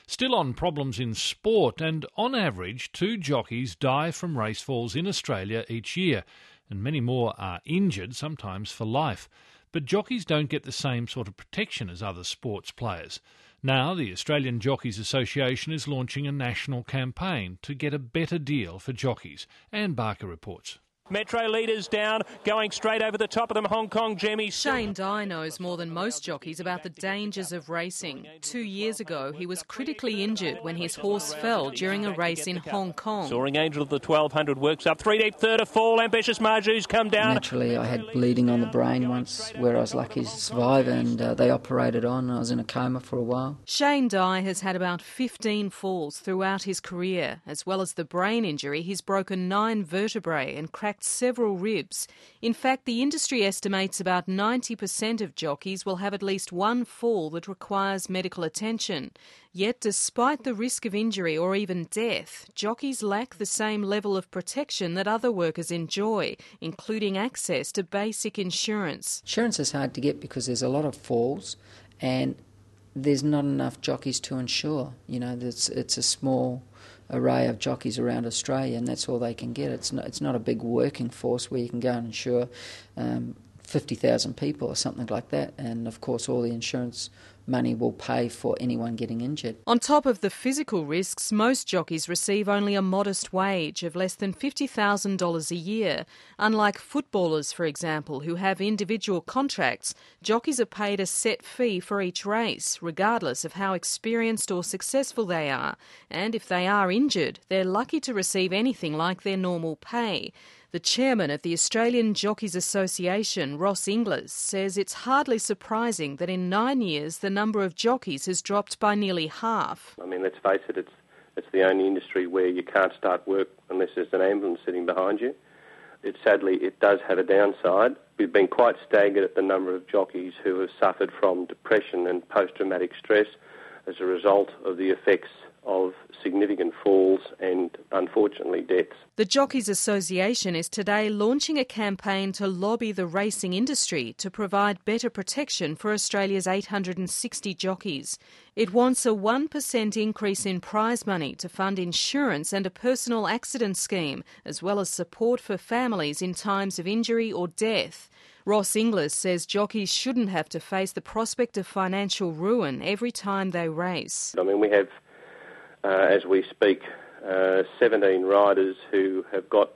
Still on problems in sport, and on average 2 jockeys die from race falls in Australia each year, and many more are injured, sometimes for life. But jockeys don't get the same sort of protection as other sports players. Now the Australian Jockeys Association is launching a national campaign to get a better deal for jockeys. Anne Barker reports. Metro leaders down, going straight over the top of them. Hong Kong Jimmy. Shane Dye knows more than most jockeys about the dangers of racing. 2 years ago, he was critically injured when his horse fell during a race in Hong Kong. Soaring Angel of the 1200 works up 3 deep, third of fall. Ambitious Marju's come down. Naturally, I had bleeding on the brain once, where I was lucky to survive, and they operated on. I was in a coma for a while. Shane Dye has had about 15 falls throughout his career. As well as the brain injury, he's broken 9 vertebrae and cracked several ribs. In fact, the industry estimates about 90% of jockeys will have at least one fall that requires medical attention. Yet, despite the risk of injury or even death, jockeys lack the same level of protection that other workers enjoy, including access to basic insurance. Insurance is hard to get because there's a lot of falls and there's not enough jockeys to insure. You know, it's a small array of jockeys around Australia, and that's all they can get. It's not a big working force where you can go and insure 50,000 people or something like that, and of course all the insurance money will pay for anyone getting injured. On top of the physical risks, most jockeys receive only a modest wage of less than $50,000 a year. Unlike footballers, for example, who have individual contracts, jockeys are paid a set fee for each race, regardless of how experienced or successful they are. And if they are injured, they're lucky to receive anything like their normal pay. The chairman of the Australian Jockeys Association, Ross Inglis, says it's hardly surprising that in 9 years the number of jockeys has dropped by nearly half. I mean, let's face it, it's the only industry where you can't start work unless there's an ambulance sitting behind you. Sadly, it does have a downside. We've been quite staggered at the number of jockeys who have suffered from depression and post-traumatic stress as a result of the effects of significant falls and, unfortunately, deaths. The Jockeys Association is today launching a campaign to lobby the racing industry to provide better protection for Australia's 860 jockeys. It wants a 1% increase in prize money to fund insurance and a personal accident scheme, as well as support for families in times of injury or death. Ross Inglis says jockeys shouldn't have to face the prospect of financial ruin every time they race. I mean, we have as we speak, 17 riders who have got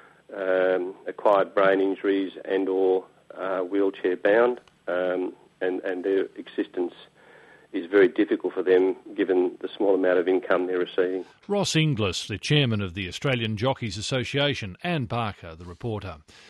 acquired brain injuries and or wheelchair bound, and their existence is very difficult for them given the small amount of income they're receiving. Ross Inglis, the chairman of the Australian Jockeys Association, Anne Barker, the reporter.